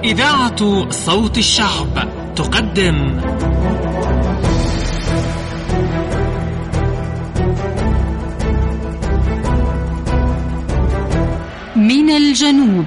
إذاعة صوت الشعب تقدم من الجنوب.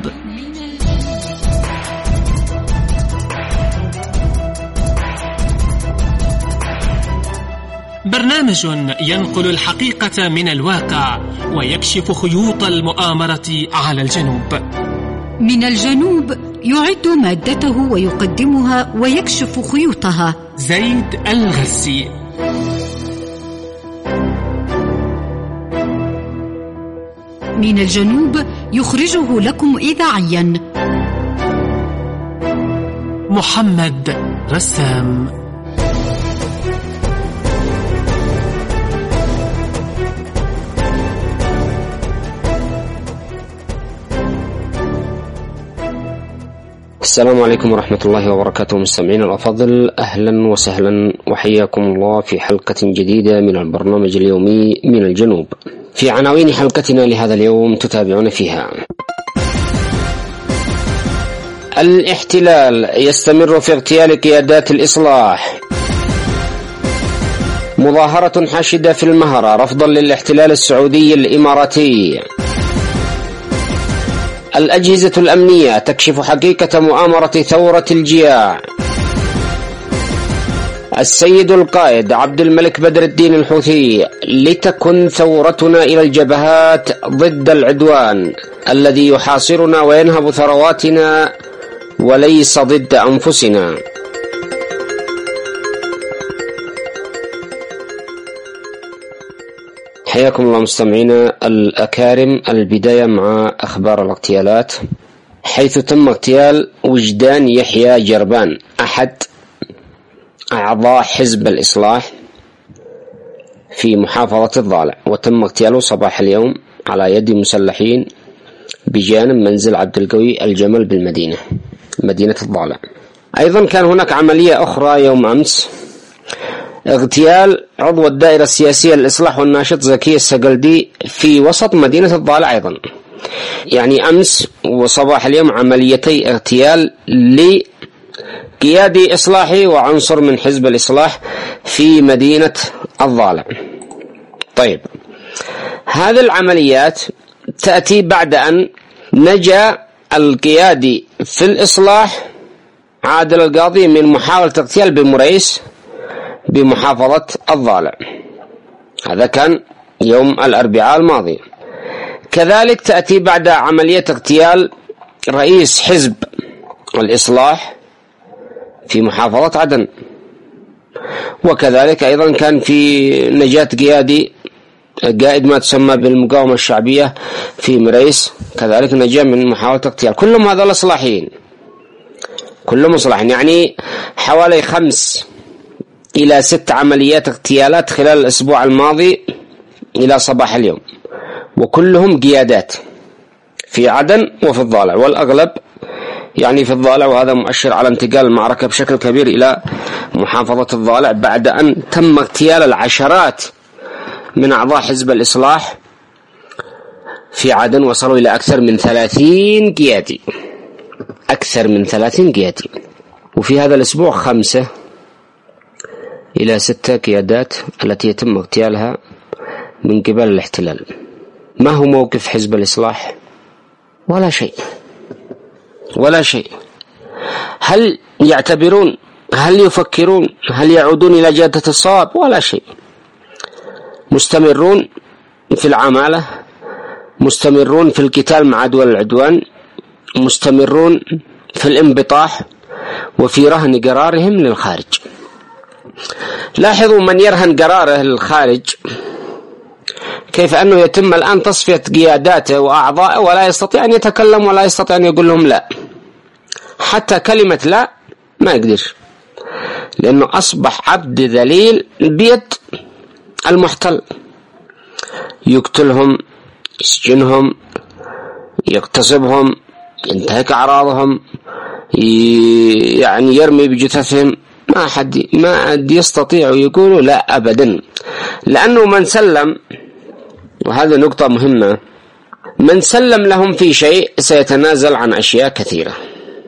برنامج ينقل الحقيقة من الواقع ويكشف خيوط المؤامرة على الجنوب. من الجنوب يعد مادته ويقدمها ويكشف خيوطها زيد الغزي. من الجنوب يخرجه لكم إذاعيا محمد رسام. السلام عليكم ورحمة الله وبركاته. مستمعين الأفاضل، أهلا وسهلا وحياكم الله في حلقة جديدة من البرنامج اليومي من الجنوب. في عناوين حلقتنا لهذا اليوم تتابعون فيها: الاحتلال يستمر في اغتيال قيادات الإصلاح، مظاهرة حاشدة في المهرة رفضا للاحتلال السعودي الإماراتي، الأجهزة الأمنية تكشف حقيقة مؤامرة ثورة الجياع، السيد القائد عبد الملك بدر الدين الحوثي: لتكن ثورتنا إلى الجبهات ضد العدوان الذي يحاصرنا وينهب ثرواتنا وليس ضد أنفسنا. حياكم الله مستمعينا الأكارم. البداية مع أخبار الاغتيالات، حيث تم اغتيال وجدان يحيى جربان أحد أعضاء حزب الإصلاح في محافظة الضالع، وتم اغتياله صباح اليوم على يد مسلحين بجانب منزل عبد القوي الجمل بالمدينة مدينة الضالع. أيضا كان هناك عملية أخرى يوم أمس، اغتيال عضو الدائرة السياسية للإصلاح والناشط زكي السقلدي في وسط مدينة الضالع. أيضا يعني أمس وصباح اليوم عمليتي اغتيال لقيادي إصلاحي وعنصر من حزب الإصلاح في مدينة الضالع. طيب، هذه العمليات تأتي بعد أن نجا القيادي في الإصلاح عادل القاضي من محاولة اغتيال بمريس بمحافظة الضالع. هذا كان يوم الأربعاء الماضي. كذلك تأتي بعد عملية اغتيال رئيس حزب الإصلاح في محافظة عدن، وكذلك أيضا كان في نجاة قائد ما تسمى بالمقاومة الشعبية في مريس، كذلك نجا من محاولة اغتيال. كلهم هذول إصلاحيين، كلهم إصلاحيين، يعني حوالي 5 إلى 6 عمليات اغتيالات خلال الأسبوع الماضي إلى صباح اليوم، وكلهم قيادات في عدن وفي الضالع، والأغلب يعني في الضالع، وهذا مؤشر على انتقال المعركة بشكل كبير إلى محافظة الضالع بعد أن تم اغتيال العشرات من أعضاء حزب الإصلاح في عدن. وصلوا إلى أكثر من 30 قيادي، أكثر من 30 قيادي. وفي هذا الأسبوع 5 إلى 6 قيادات التي يتم اغتيالها من قبل الاحتلال. ما هو موقف حزب الإصلاح؟ ولا شيء، ولا شيء. هل يعتبرون؟ هل يفكرون؟ هل يعودون إلى جادة الصواب؟ ولا شيء. مستمرون في العمالة، مستمرون في القتال مع دول العدوان، مستمرون في الانبطاح وفي رهن قرارهم للخارج. لاحظوا من يرهن قراره للخارج كيف أنه يتم الآن تصفية قياداته وأعضائه، ولا يستطيع أن يتكلم ولا يستطيع أن يقول لهم لا، حتى كلمة لا ما يقدر، لأنه أصبح عبد ذليل بيد المحتل. يقتلهم، يسجنهم، يغتصبهم، ينتهك أعراضهم، يعني يرمي بجثثهم. ما حد يستطيع يقول لا أبدا، لأنه من سلم، وهذا نقطة مهمة، من سلم لهم في شيء سيتنازل عن أشياء كثيرة.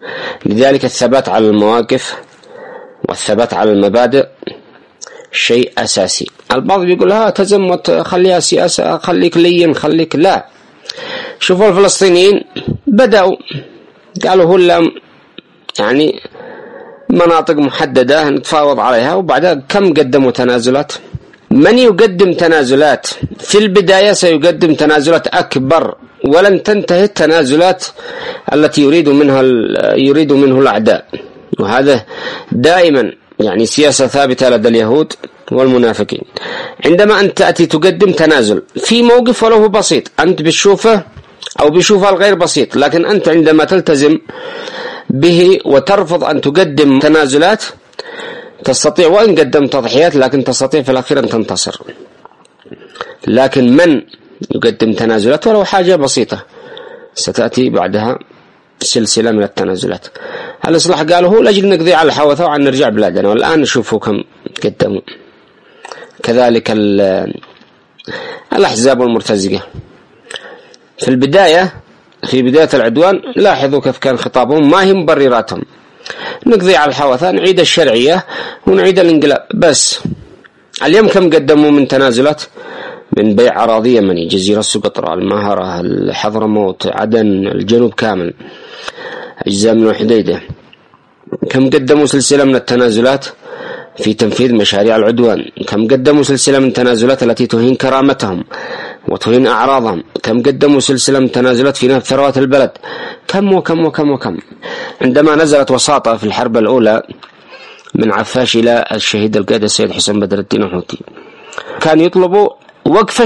لذلك الثبات على المواقف والثبات على المبادئ شيء أساسي. البعض بيقول تزمت، خليها سياسة، خليك لين، خليك، لا. شوفوا الفلسطينيين بدأوا قالوا هلا يعني مناطق محددة نتفاوض عليها، وبعدها كم قدموا تنازلات؟ من يقدم تنازلات في البداية سيقدم تنازلات أكبر، ولن تنتهي التنازلات التي يريد منه الأعداء. وهذا دائما يعني سياسة ثابتة لدى اليهود والمنافقين. عندما أنت تأتي تقدم تنازل في موقف ولو بسيط أنت بتشوفه أو بيشوفه الغير بسيط، لكن أنت عندما تلتزم به وترفض أن تقدم تنازلات تستطيع، وإن قدمت تضحيات لكن تستطيع في الأخير أن تنتصر. لكن من يقدم تنازلات ولو حاجة بسيطة ستأتي بعدها سلسلة من التنازلات. الإصلاح قالوا هو لأجل نقضي على الحوثة وعن نرجع بلادنا، والآن نشوفوا كم قدموا. كذلك الأحزاب والمرتزقة في بداية العدوان لاحظوا كيف كان خطابهم، ما هي مبرراتهم، نقضي على الحوثة، نعيد الشرعية ونعيد الانقلاب بس. اليوم كم قدموا من تنازلات؟ من بيع أراضي يمني، جزيرة سقطرى، المهرة، الحضرموت، عدن، الجنوب كامل، أجزاء من الحديدة. كم قدموا سلسلة من التنازلات في تنفيذ مشاريع العدوان؟ كم قدموا سلسلة من التنازلات التي تهين كرامتهم وتهين أعراضهم؟ كم قدموا سلسلة من التنازلات في نهب ثروات البلد؟ كم وكم وكم وكم. عندما نزلت وساطة في الحرب الأولى من عفاش إلى الشهيد القائد السيد حسين بدر الدين الحوثي، كان يطلبوا وقف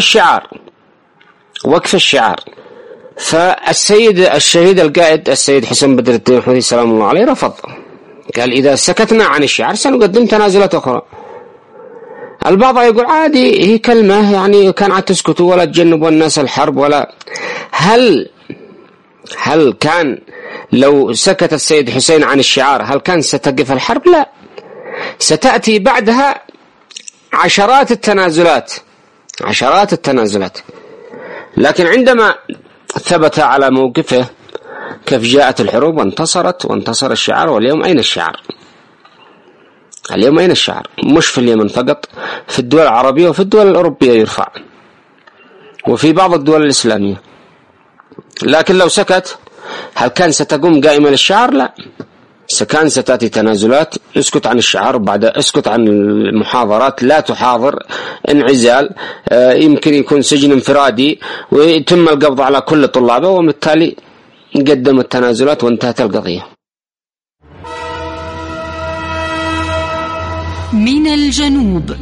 الشعار. فالسيد الشهيد القائد السيد حسين بدر الدين الحوثي سلام الله عليه رفض، قال إذا سكتنا عن الشعار سنقدم تنازلات أخرى. البعض يقول عادي، هي كلمة يعني كان عاد تسكتوا ولا تجنبوا الناس الحرب ولا. هل كان لو سكت السيد حسين عن الشعار هل كان ستقف الحرب؟ لا، ستأتي بعدها عشرات التنازلات. لكن عندما ثبت على موقفه كيف جاءت الحروب وانتصر الشعار. واليوم أين الشعار؟ مش في اليمن فقط، في الدول العربية وفي الدول الأوروبية يرفع، وفي بعض الدول الإسلامية. لكن لو سكت هل كان ستقوم قائمة للشعار؟ لا، كان ستأتي تنازلات، اسكت عن الشعار، بعد اسكت عن المحاضرات، لا تحاضر، انعزال، يمكن يكون سجن انفرادي، ويتم القبض على كل طلابه، وبالتالي قدم التنازلات وانتهت القضية. من الجنوب.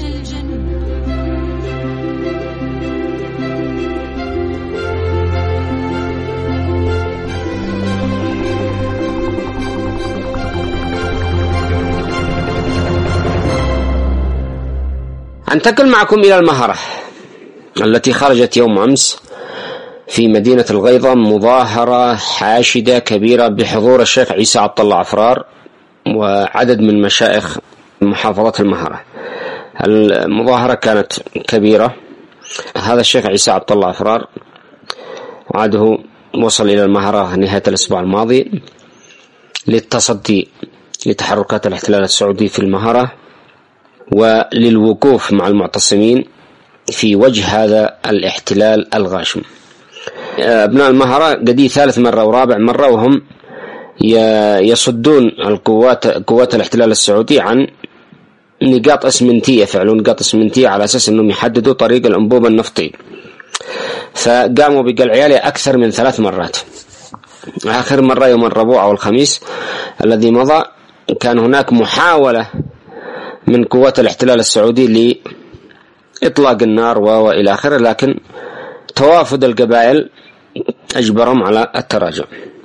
أنتقل معكم إلى المهرة التي خرجت يوم أمس في مدينة الغيضة، مظاهرة حاشدة كبيرة بحضور الشيخ عيسى عبد الله عفرار وعدد من مشايخ محافظة المهرة. المظاهرة كانت كبيرة. هذا الشيخ عيسى عبد الله عفرار وعده وصل إلى المهرة نهاية الأسبوع الماضي للتصدي لتحركات الاحتلال السعودي في المهرة وللوقوف مع المعتصمين في وجه هذا الاحتلال الغاشم. أبناء المهرة قدي ثالث مرة ورابع مرة وهم يصدون قوات الاحتلال السعودي عن نقاط اسمنتية، يفعلون نقاط اسمنتية على أساس أنهم يحددوا طريق الأنبوب النفطي، فقاموا بقلع عيالي أكثر من 3 مرات. آخر مرة يوم الربوع أو الخميس الذي مضى كان هناك محاولة من قوات الاحتلال السعودي لإطلاق النار وإلى آخره، لكن توافد القبائل أجبرهم على التراجع.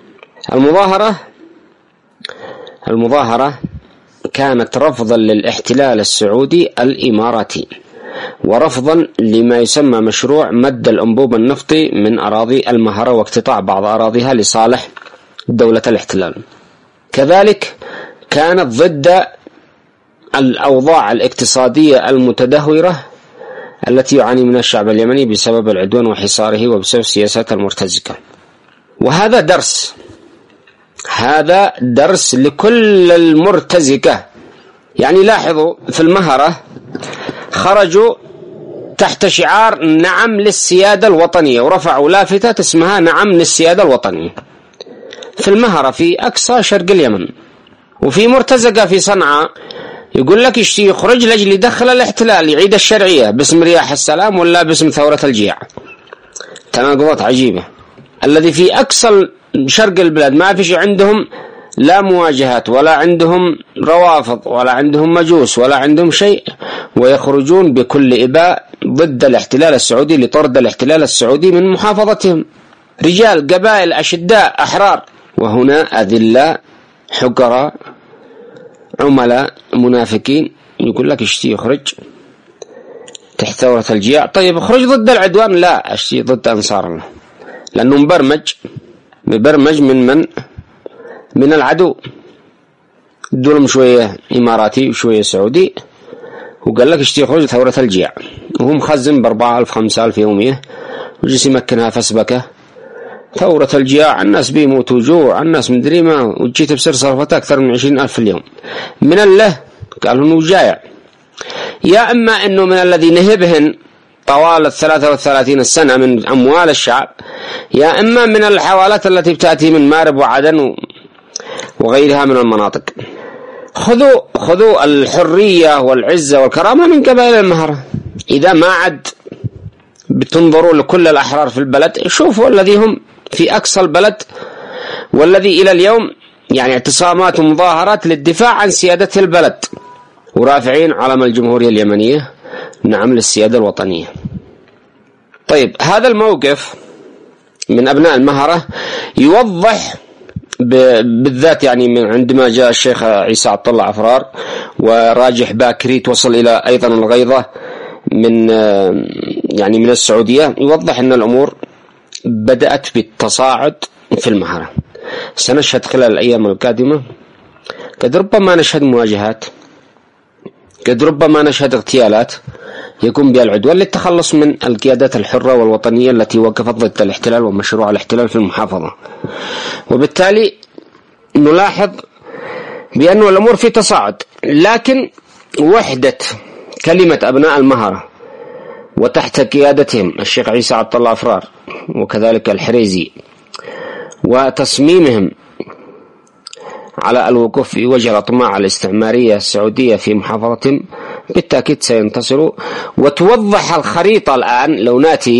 المظاهرة كانت رفضا للاحتلال السعودي الإماراتي ورفضا لما يسمى مشروع مد الأنبوب النفطي من أراضي المهرة واقتطاع بعض أراضيها لصالح دولة الاحتلال. كذلك كانت ضد الأوضاع الاقتصادية المتدهورة التي يعاني منها الشعب اليمني بسبب العدوان وحصاره وبسبب سياسات المرتزقة. وهذا درس هذا درس لكل المرتزقة. يعني لاحظوا في المهرة خرجوا تحت شعار نعم للسيادة الوطنية، ورفعوا لافتة اسمها نعم للسيادة الوطنية في المهرة في أقصى شرق اليمن. وفي مرتزقة في صنعاء يقول لك يخرج لأجل يدخل الاحتلال يعيد الشرعية باسم رياح السلام ولا باسم ثورة الجياع. تناقضات عجيبة. الذي في أقصى شرق البلاد ما فيش عندهم لا مواجهات ولا عندهم روافض ولا عندهم مجوس ولا عندهم شيء، ويخرجون بكل إباء ضد الاحتلال السعودي لطرد الاحتلال السعودي من محافظتهم. رجال قبائل أشداء أحرار، وهنا أذلاء حقراء عملاء منافقين يقول لك اشتي يخرج تحت ثورة الجياع. طيب اخرج ضد العدوان، لا اشتي ضد أنصار الله، لأنه مبرمج من العدو. دولهم شوية إماراتي وشوية سعودي، وقال لك اشتي يخرج ثورة الجياع، وهو مخزن ب4,000 5,000 يومية وجلس يمكنها فسبكة. ثورة الجياع الناس بيموتوا جوع، الناس مدري ما، وجيت بسر صرفتها أكثر من 20,000 في اليوم. من الله قالوا انه جايع، يا اما انه من الذي نهبهن طوال 33 سنة من اموال الشعب، يا اما من الحوالات التي بتأتي من مارب وعدن وغيرها من المناطق. خذوا الحرية والعزة والكرامة من قبائل المهرة. اذا ما عد بتنظروا لكل الاحرار في البلد، شوفوا الذي هم في اقصى البلد والذي الى اليوم يعني اعتصامات ومظاهرات للدفاع عن سيادة البلد، ورافعين علم الجمهورية اليمنية نعم للسيادة الوطنية. طيب هذا الموقف من أبناء المهرة يوضح بالذات يعني من عندما جاء الشيخ عيسى عطا الله عفرار وراجح باكري توصل إلى أيضا الغيضة من السعودية، يوضح أن الأمور بدأت بالتصاعد في المهرة. سنشهد خلال الأيام القادمة قد ربما نشهد مواجهات، قد ربما نشهد اغتيالات يقوم بها العدوان للتخلص من القيادات الحرة والوطنية التي وقفت ضد الاحتلال ومشروع الاحتلال في المحافظة. وبالتالي نلاحظ بأن الأمور في تصاعد، لكن وحدة كلمة أبناء المهرة وتحت قيادتهم الشيخ عيسى عطا الله عفرار وكذلك الحريزي وتصميمهم على الوقوف في وجه الأطماع الاستعمارية السعودية في محافظتهم بالتأكيد سينتصروا. وتوضح الخريطة الآن، لو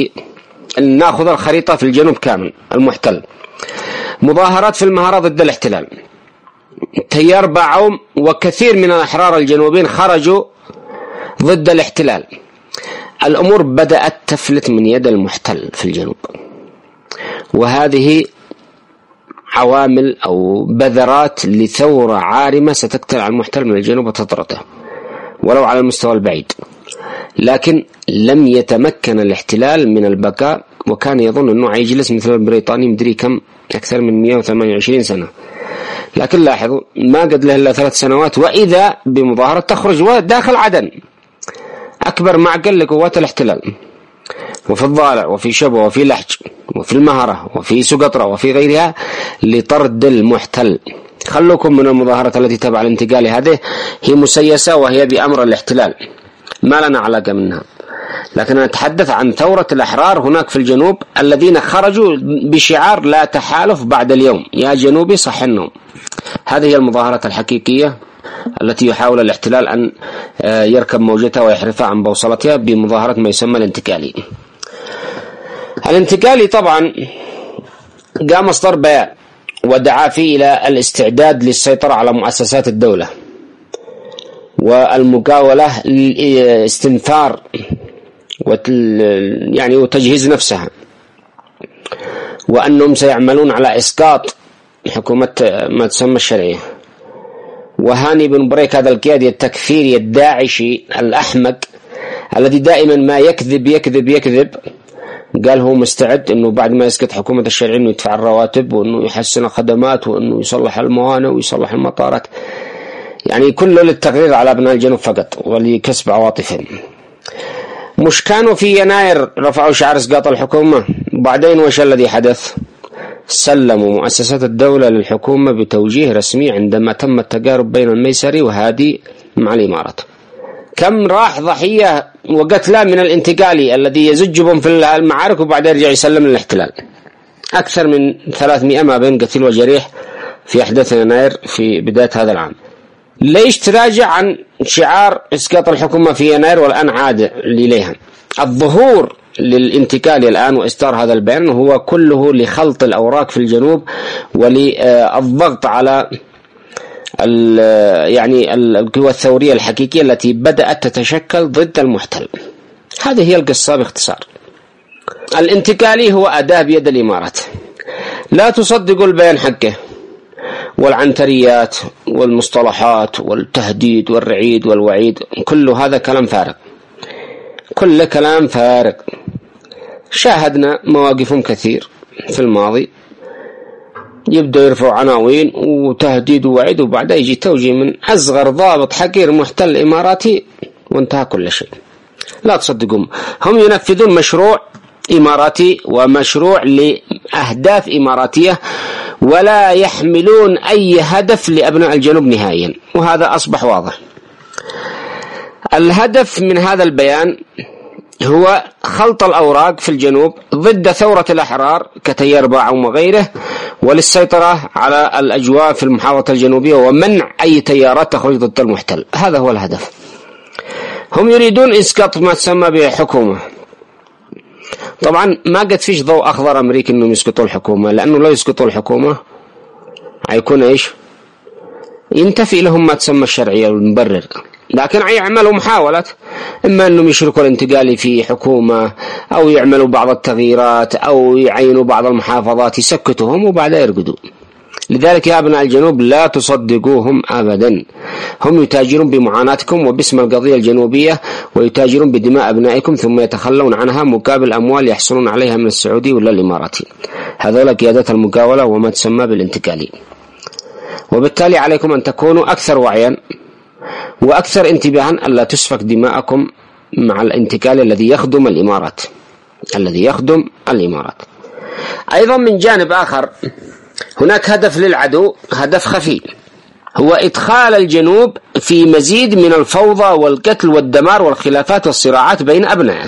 ناخذ الخريطة في الجنوب كامل المحتل، مظاهرات في المهرة ضد الاحتلال، تيار باعوم وكثير من الأحرار الجنوبيين خرجوا ضد الاحتلال. الأمور بدأت تفلت من يد المحتل في الجنوب، وهذه عوامل أو بذرات لثورة عارمة ستقتلع المحتل من الجنوب وتطرده ولو على المستوى البعيد. لكن لم يتمكن الاحتلال من البقاء، وكان يظن أنه يجلس مثل البريطاني مدري كم أكثر من 128 سنة. لكن لاحظوا ما قد له إلا 3 سنوات وإذا بمظاهرة تخرج داخل عدن أكبر معقل لقوات الاحتلال، وفي الضالع وفي شبوة وفي لحج وفي المهرة وفي سقطرة وفي غيرها لطرد المحتل. خلوكم من المظاهرة التي تبع الانتقال، هذه هي مسيسة وهي بأمر الاحتلال ما لنا علاقة منها. لكن نتحدث عن ثورة الأحرار هناك في الجنوب الذين خرجوا بشعار لا تحالف بعد اليوم، يا جنوبي صح النوم. هذه هي المظاهرة الحقيقية التي يحاول الاحتلال أن يركب موجتها ويحرفها عن بوصلتها بمظاهرة ما يسمى الانتقالي. الانتقالي طبعا قام مصدر بيان ودعا فيه إلى الاستعداد للسيطرة على مؤسسات الدولة والمقاولة للاستنفار وتجهيز نفسها، وأنهم سيعملون على إسقاط حكومة ما تسمى الشرعية. وهاني بن بريك هذا القيادي التكفيري الداعشي الأحمق الذي دائما ما يكذب قال هو مستعد انه بعد ما يسقط حكومة الشرعية انه يدفع الرواتب وانه يحسن الخدمات وانه يصلح الموانئ ويصلح المطارات، يعني كله للتغرير على ابناء الجنوب فقط ولكسب عواطفهم. مش كانوا في يناير رفعوا شعار اسقاط الحكومة؟ بعدين وش الذي حدث؟ سلموا مؤسسات الدولة للحكومة بتوجيه رسمي عندما تم التجارب بين الميسري وهادي مع الإمارات. كم راح ضحية وقتلى من الانتقالي الذي يزجهم في المعارك وبعدين يرجع يسلم للاحتلال. أكثر من 300 ما بين قتيل وجريح في أحداث يناير في بداية هذا العام. ليش تراجع عن شعار إسقاط الحكومة في يناير والآن عاد إليها؟ الظهور للانتقال الآن وإصدار هذا البيان هو كله لخلط الأوراق في الجنوب وللضغط على يعني القوى الثورية الحقيقية التي بدأت تتشكل ضد المحتل. هذه هي القصة باختصار. الانتقالي هو أداة بيد الإمارات. لا تصدقوا البيان حقه والعنتريات والمصطلحات والتهديد والرعيد والوعيد، كل هذا كلام فارغ، كل كلام فارغ. شاهدنا مواقفهم كثير في الماضي، يبدأ يرفع عناوين وتهديد ووعيد وبعدها يجي توجيه من أصغر ضابط حقير محتل إماراتي وانتهى كل شيء. لا تصدقهم، هم ينفذون مشروع إماراتي ومشروع لأهداف إماراتية ولا يحملون أي هدف لأبناء الجنوب نهائيا، وهذا أصبح واضح. الهدف من هذا البيان هو خلط الأوراق في الجنوب ضد ثورة الأحرار كتيار باعوم وغيره، وللسيطرة على الأجواء في المحافظة الجنوبية ومنع أي تيارات تخرج ضد المحتل. هذا هو الهدف. هم يريدون إسقاط ما تسمى بحكومة. طبعا ما قد فيش ضوء أخضر أمريكي أنهم يسقطوا الحكومة، لأنه لو يسقطوا الحكومة هيكون إيش؟ ينتفي لهم ما تسمى الشرعية والمبرر، لكن يعملوا محاولات، إما أنهم يشركوا الانتقالي في حكومة أو يعملوا بعض التغييرات أو يعينوا بعض المحافظات يسكتوهم وبعدها يرقدوا. لذلك يا أبناء الجنوب لا تصدقوهم أبدا. هم يتاجرون بمعاناتكم وباسم القضية الجنوبية، ويتاجرون بدماء أبنائكم ثم يتخلون عنها مقابل أموال يحصلون عليها من السعودي ولا الإماراتي. هذول قيادات المقاولة وما تسمى بالانتقالي. وبالتالي عليكم أن تكونوا أكثر وعيا وأكثر انتباها ألا تسفك دماءكم مع الانتقال الذي يخدم الإمارات. أيضا من جانب آخر هناك هدف للعدو، هدف خفي، هو إدخال الجنوب في مزيد من الفوضى والقتل والدمار والخلافات والصراعات بين أبنائه.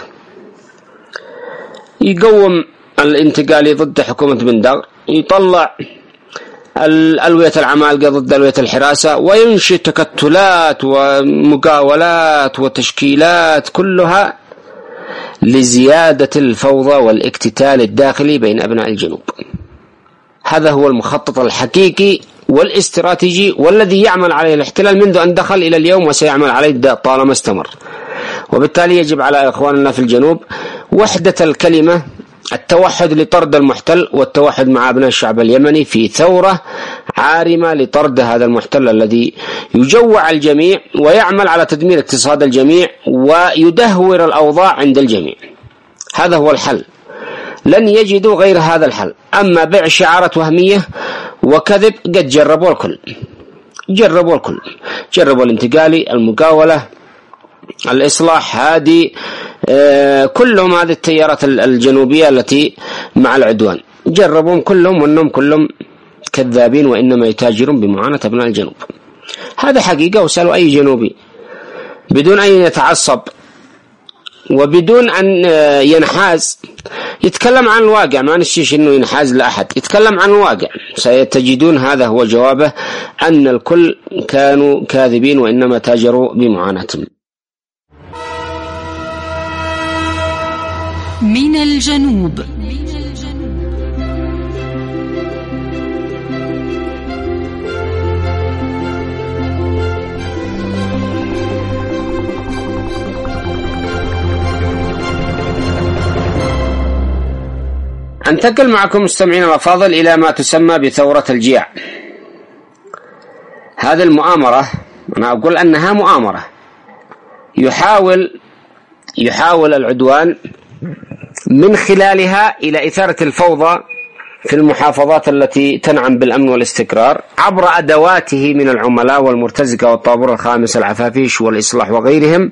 يقوم الانتقالي ضد حكومة بن دغر، يطلع الألوية العمالقة ضد ألوية الحراسة، وينشئ تكتلات ومقاولات وتشكيلات كلها لزيادة الفوضى والاقتتال الداخلي بين أبناء الجنوب. هذا هو المخطط الحقيقي والاستراتيجي والذي يعمل عليه الاحتلال منذ أن دخل إلى اليوم، وسيعمل عليه طالما استمر. وبالتالي يجب على إخواننا في الجنوب وحدة الكلمة، التوحد لطرد المحتل والتوحد مع أبناء الشعب اليمني في ثورة عارمة لطرد هذا المحتل الذي يجوع الجميع ويعمل على تدمير اقتصاد الجميع ويدهور الأوضاع عند الجميع. هذا هو الحل، لن يجدوا غير هذا الحل. أما بيع شعارات وهمية وكذب قد جربوا الكل، جربوا الانتقالي، المقاولة، الإصلاح، هذه كلهم هذه التيارات الجنوبية التي مع العدوان جربهم كلهم، وأنهم كلهم كذابين وإنما يتاجرون بمعاناة أبناء الجنوب. هذا حقيقة، وسألوا أي جنوبي بدون أن يتعصب وبدون أن ينحاز، يتكلم عن الواقع، ما نشيش أنه ينحاز لأحد، يتكلم عن الواقع، سيتجدون هذا هو جوابه، أن الكل كانوا كاذبين وإنما تاجروا بمعاناتهم. من الجنوب. أنتقل معكم مستمعين الأفاضل إلى ما تسمى بثورة الجياع. هذه المؤامرة، أنا أقول أنها مؤامرة، يحاول العدوان من خلالها إلى إثارة الفوضى في المحافظات التي تنعم بالأمن والاستقرار عبر أدواته من العملاء والمرتزقة والطابور الخامس العفافيش والإصلاح وغيرهم،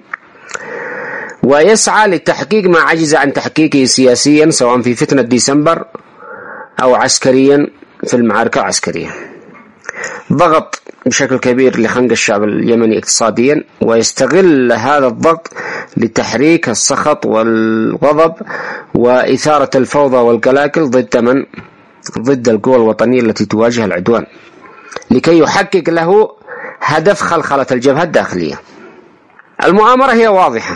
ويسعى لتحقيق ما عجز عن تحقيقه سياسيا، سواء في فتنة ديسمبر أو عسكريا في المعارك العسكرية. ضغط بشكل كبير لخنق الشعب اليمني اقتصاديا، ويستغل هذا الضغط لتحريك السخط والغضب وإثارة الفوضى والقلاقل ضد القوى الوطنية التي تواجه العدوان، لكي يحقق له هدف خلخلة الجبهة الداخلية. المؤامرة هي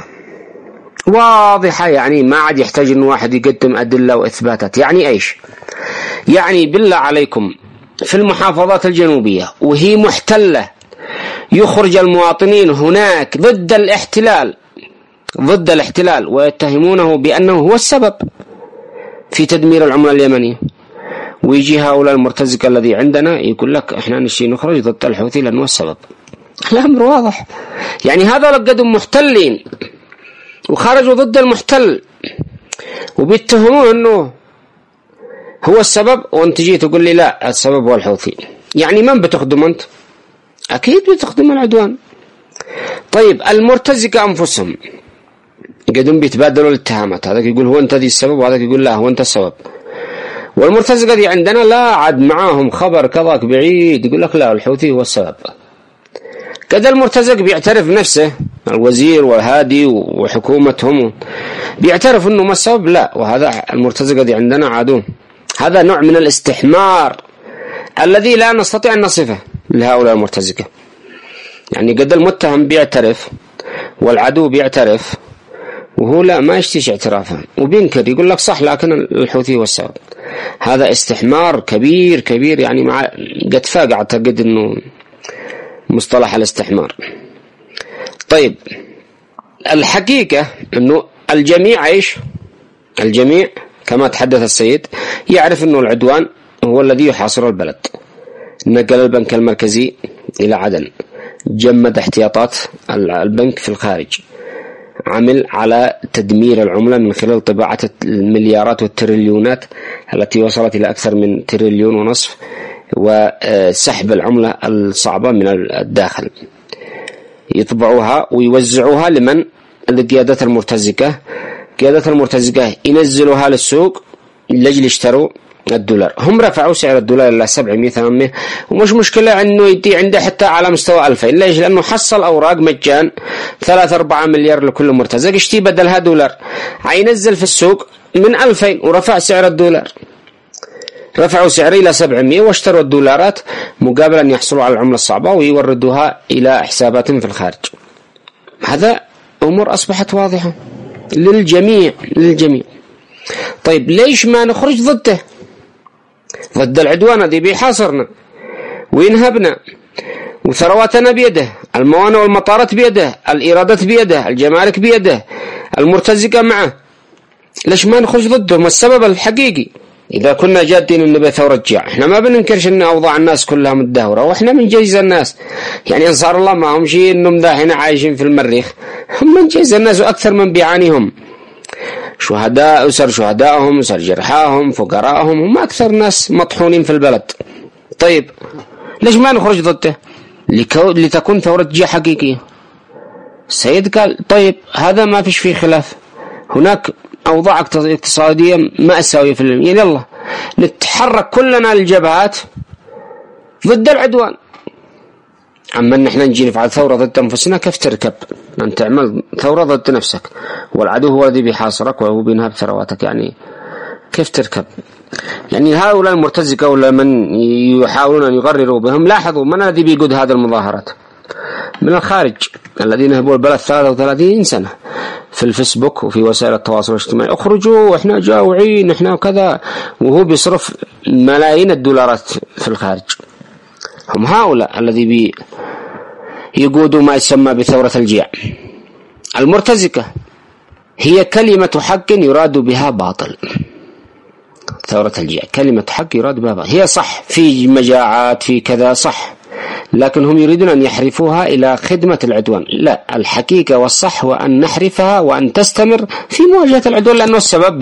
واضحة، يعني ما عاد يحتاج أن واحد يقدم أدلة وإثباتات. يعني إيش؟ يعني بالله عليكم في المحافظات الجنوبية وهي محتلة يخرج المواطنين هناك ضد الاحتلال ويتهمونه بأنه هو السبب في تدمير العملة اليمنية، ويجي هؤلاء المرتزقة الذي عندنا يقول لك احنا نشي نخرج ضد الحوثي لأنه السبب. الأمر واضح، يعني هذا لقدم محتلين وخرجوا ضد المحتل وبيتهموه أنه هو السبب، وانت جيت تقول لي لا السبب هو الحوثي. يعني من بتخدم أنت؟ أكيد بتخدم العدوان. طيب المرتزقة أنفسهم قدم بيتبادلوا الاتهامات، هذاك يقول هو أنت ذي السبب وهذاك يقول لا هو أنت السبب. والمرتزقة دي عندنا لا عاد معاهم خبر كذاك بعيد يقول لك لا الحوثي هو السبب. كذا المرتزق بيعترف نفسه الوزير والهادي وحكومتهم بيعترف انه ما السبب، لا. وهذا المرتزقة دي عندنا عادون، هذا نوع من الاستحمار الذي لا نستطيع أن نصفه لهؤلاء المرتزقة. يعني قد المتهم بيعترف والعدو بيعترف وهو لا ما يشتيش اعترافه وبينكر يقول لك صح لكن الحوثي هو السبب. هذا استحمار كبير يعني مع قد فاق اعتقد انه مصطلح الاستحمار. طيب الحقيقة انه الجميع الجميع كما تحدث السيد يعرف انه العدوان هو الذي يحاصر البلد. نقل البنك المركزي الى عدن، جمد احتياطات البنك في الخارج، عمل على تدمير العملة من خلال طباعة المليارات والتريليونات التي وصلت إلى أكثر من 1.5 تريليون، وسحب العملة الصعبة من الداخل، يطبعوها ويوزعوها لمن؟ لقيادة المرتزقة. قيادة المرتزقة ينزلوها للسوق لأجل يشتروا الدولار. هم رفعوا سعر الدولار إلى 700-800 ومش مشكلة أنه يدي عنده حتى على مستوى 2000. ليش؟ لأنه حصل أوراق مجان 3-4 مليار لكل مرتزق، اشتي بدلها دولار، هينزل في السوق من 2000 ورفع سعر الدولار، رفعوا سعره إلى 700 واشتروا الدولارات مقابل أن يحصلوا على العملة الصعبة ويوردوها إلى حساباتهم في الخارج. هذا أمور أصبحت واضحة للجميع. طيب ليش ما نخرج ضد العدوان الذي بيحاصرنا وينهبنا وثرواتنا بيده، الموانئ والمطارات بيده، الإيرادات بيده، الجمارك بيده، المرتزقة معه؟ ليش ما نخرج ضده؟ ما السبب الحقيقي؟ إذا كنا جادين إنه بثورة جياع، إحنا ما بننكرش إن أوضاع الناس كلها متدهورة وإحنا من جيز الناس، يعني أنصار الله ما هم شيء إنهم داحين عايشين في المريخ، هم من جيز الناس وأكثر من بيعانيهم، شهداء أسر شهدائهم، أسر جرحاهم، فقراءهم، هم أكثر ناس مطحونين في البلد. طيب ليش ما نخرج ضده؟ لتكون ثورة جياع حقيقية. السيد قال طيب هذا ما فيش فيه خلاف، هناك أوضاع اقتصادية مأساوية في العالم، يلا نتحرك كلنا الجبهات ضد العدوان. أما أن احنا نجي نفعل ثورة ضد أنفسنا، كيف تركب؟ أن تعمل ثورة ضد نفسك والعدو هو الذي بيحاصرك وهو بينهب ثرواتك، يعني كيف تركب؟ يعني هؤلاء المرتزقة ولا من يحاولون أن يغرروا بهم، لاحظوا من الذي بيقود هذه المظاهرات؟ من الخارج الذين هبوا البلد 33 سنة في الفيسبوك وفي وسائل التواصل الاجتماعي، اخرجوا احنا جاوعين احنا كذا، وهو بيصرف ملايين الدولارات في الخارج. هم هؤلاء الذي يقودوا ما يسمى بثورة الجياع. المرتزقة هي كلمة حق يراد بها باطل. ثورة الجياع كلمة حق يراد بها باطل، هي صح في مجاعات في كذا صح، لكن هم يريدون أن يحرفوها إلى خدمة العدوان. لا، الحقيقة والصح هو أن نحرفها وأن تستمر في مواجهة العدوان، لأنه السبب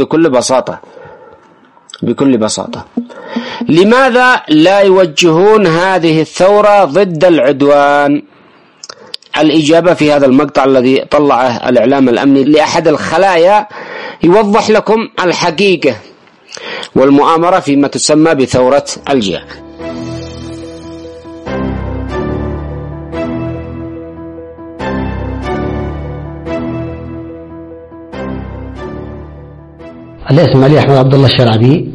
بكل بساطة. لماذا لا يوجهون هذه الثورة ضد العدوان؟ الإجابة في هذا المقطع الذي طلعه الإعلام الأمني لأحد الخلايا يوضح لكم الحقيقة. والمؤامرة فيما تسمى بثورة الجياع. الاسم علي أحمد عبد الله الشرعبي،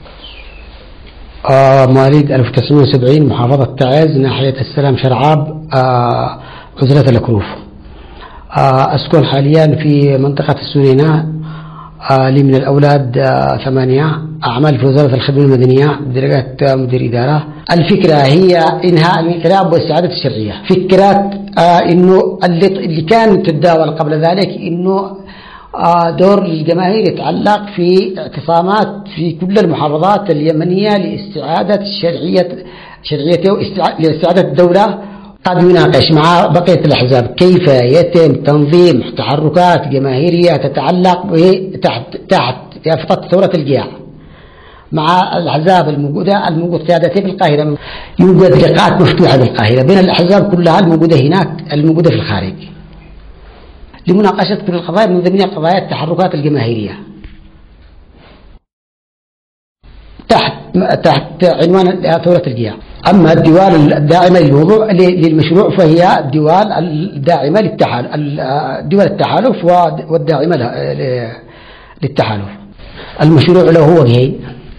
مواليد 1970، محافظة تعز، ناحية السلام شرعاب، عزلة الكروف. أسكن حاليا في منطقة السنيناء. لي من الأولاد 8. أعمل في وزارة الخدمة المدنية بدرجة مدير إدارة. الفكرة هي إنهاء الانقلاب واستعادة الشرعية. فكرة إنه اللي كان تتداول قبل ذلك إنه دور الجماهير يتعلق في اعتصامات في كل المحافظات اليمنية لاستعادة شرعيته لاستعادة الدولة. قد يناقش مع بقية الأحزاب كيف يتم تنظيم تحركات جماهيرية تتعلق تحت يافطة ثورة الجياع مع الأحزاب الموجودة قيادتها بالقاهرة. يوجد لقاءات مفتوحة بالقاهرة بين الأحزاب كلها الموجودة هناك الموجودة في الخارج لمناقشة كل القضايا من ضمن قضايا التحركات الجماهيرية تحت عنوان ثورة الجياع. أما الدول الداعمة للمشروع فهي الدول الداعمة دول التحالف والداعمة للتحالف. المشروع له هو وجهين: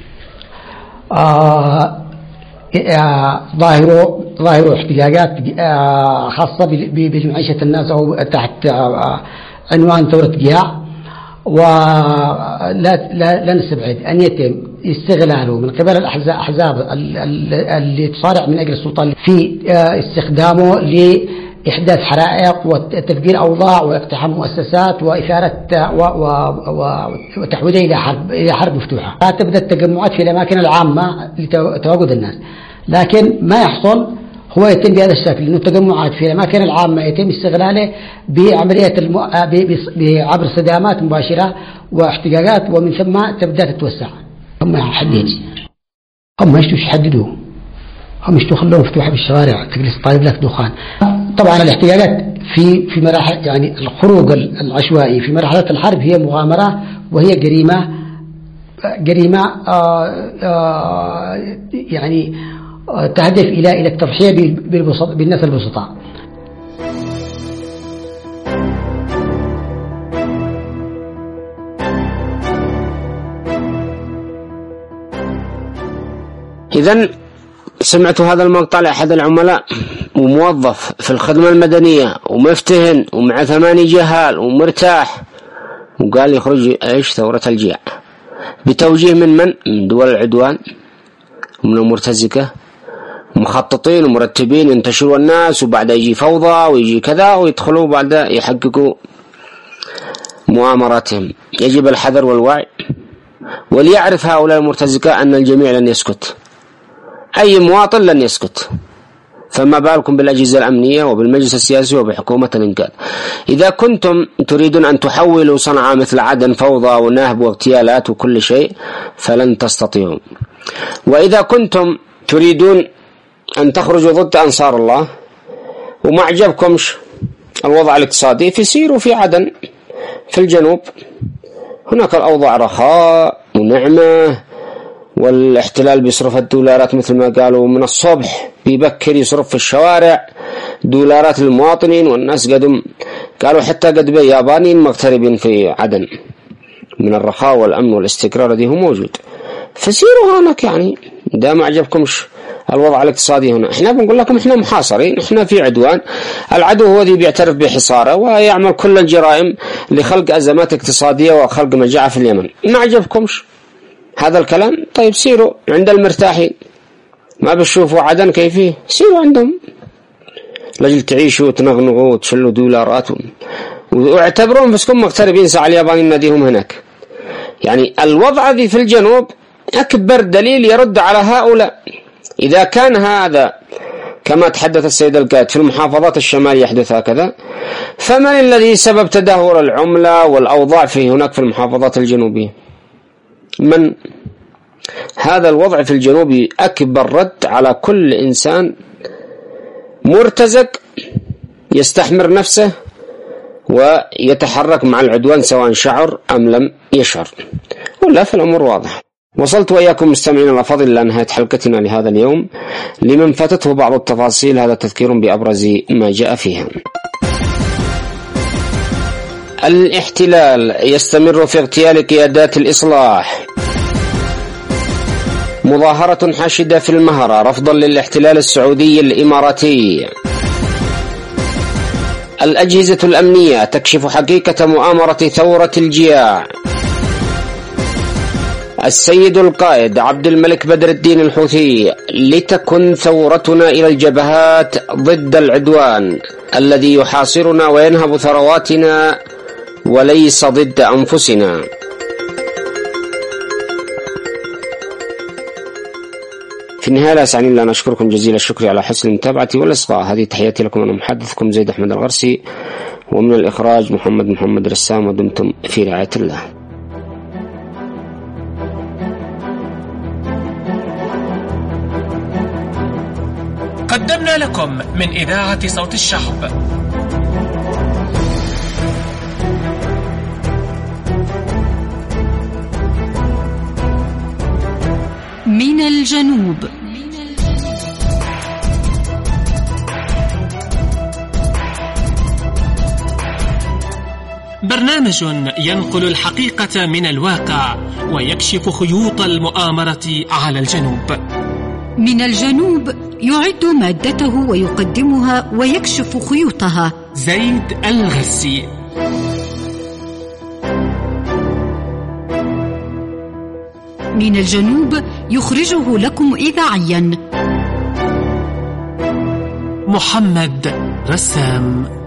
ظاهر احتجاجات خاصة بمعيشة الناس أو تحت عنوان ثورة الجياع، ولا نستبعد أن يتم استغلاله من قبل الأحزاب اللي تصارع من أجل السلطان في استخدامه لإحداث حرائق وتفجير أوضاع واقتحام مؤسسات وإثارة وتحويله إلى حرب مفتوحة. تبدأ التجمعات في الأماكن العامة لتواجد الناس، لكن ما يحصل هو يتم بهذا الشكل، إنه التجمعات في الأماكن العامة يتم استغلاله بعملية عبر صدامات مباشرة واحتجاجات، ومن ثم تبدأ تتوسع. هم يشتوا يحددوا، هم يشتوا خلوه مفتوحة بالشوارع تجلس طايب لك دخان. طبعا الاحتجاجات في مراحل، يعني الخروج العشوائي في مرحلة الحرب هي مغامرة وهي جريمة يعني تهدف إلى التضحية بالناس البسطاء. إذن سمعت هذا المقطع لأحد العملاء وموظف في الخدمة المدنية ومفتهن ومع 8 جهال ومرتاح، وقال يخرج ايش ثورة الجياع بتوجيه من دول العدوان ومن المرتزقة، مخططين ومرتبين ينتشروا الناس، وبعد يجي فوضى ويجي كذا ويدخلوا بعد يحققوا مؤامراتهم. يجب الحذر والوعي، وليعرف هؤلاء المرتزقة أن الجميع لن يسكت، أي مواطن لن يسكت، فما بالكم بالأجهزة الأمنية وبالمجلس السياسي وبحكومة الإنقاذ. إذا كنتم تريدون أن تحولوا صنعاء مثل عدن فوضى ونهب واغتيالات وكل شيء فلن تستطيعوا. وإذا كنتم تريدون أن تخرجوا ضد أنصار الله وما عجبكمش الوضع الاقتصادي فسيروا في عدن في الجنوب، هناك الأوضاع رخاء ونعمة، والاحتلال بيصرف الدولارات مثل ما قالوا من الصبح، بيبكر يصرف في الشوارع دولارات للمواطنين، والناس قالوا حتى قد يابانيين مغتربين في عدن من الرخاء والأمن والاستقرار دي هو موجود. فسيروا هناك، يعني دا ما عجبكمش الوضع الاقتصادي هنا، احنا بنقول لكم احنا محاصرين، احنا في عدوان، العدو هو الذي بيعترف بحصاره ويعمل كل الجرائم لخلق أزمات اقتصادية وخلق مجاعة في اليمن. ما عجبكمش هذا الكلام؟ طيب سيروا عند المرتاحين، ما بتشوفوا عدن كيفيه، سيروا عندهم لجل تعيشوا وتنغنغوا وتشلوا دولارات واعتبرون بسكم مغتربين ساعة اليابانيين ناديهم هناك. يعني الوضع ذي في الجنوب أكبر دليل يرد على هؤلاء. إذا كان هذا كما تحدث السيد القائد في المحافظات الشمالية يحدث هكذا، فمن الذي سبب تدهور العملة والأوضاع في هناك في المحافظات الجنوبية؟ من هذا الوضع في الجنوب أكبر رد على كل إنسان مرتزق يستحمر نفسه ويتحرك مع العدوان سواء شعر أم لم يشعر، ولا في الأمر واضح. وصلت وإياكم مستمعين الأفاضل إلى نهاية حلقتنا لهذا اليوم. لمن فاتته بعض التفاصيل هذا تذكير بأبرز ما جاء فيها. الاحتلال يستمر في اغتيال قيادات الإصلاح. مظاهرة حاشدة في المهرة رفضا للاحتلال السعودي الإماراتي. الأجهزة الأمنية تكشف حقيقة مؤامرة ثورة الجياع. السيد القائد عبد الملك بدر الدين الحوثي: لتكن ثورتنا إلى الجبهات ضد العدوان الذي يحاصرنا وينهب ثرواتنا وليس ضد أنفسنا. في النهاية لا يسعني إلا أن أشكركم جزيل الشكر على حسن المتابعة والإصغاء. هذه تحياتي لكم، أنا محدثكم زيد أحمد الغرسي، ومن الإخراج محمد رسام، ودمتم في رعاية الله. قدمنا لكم من إذاعة صوت الشعب من الجنوب. برنامج ينقل الحقيقة من الواقع ويكشف خيوط المؤامرة على الجنوب. من الجنوب يعد مادته ويقدمها ويكشف خيوطها زيد الغسي. من الجنوب يخرجه لكم إذاعيا محمد رسام.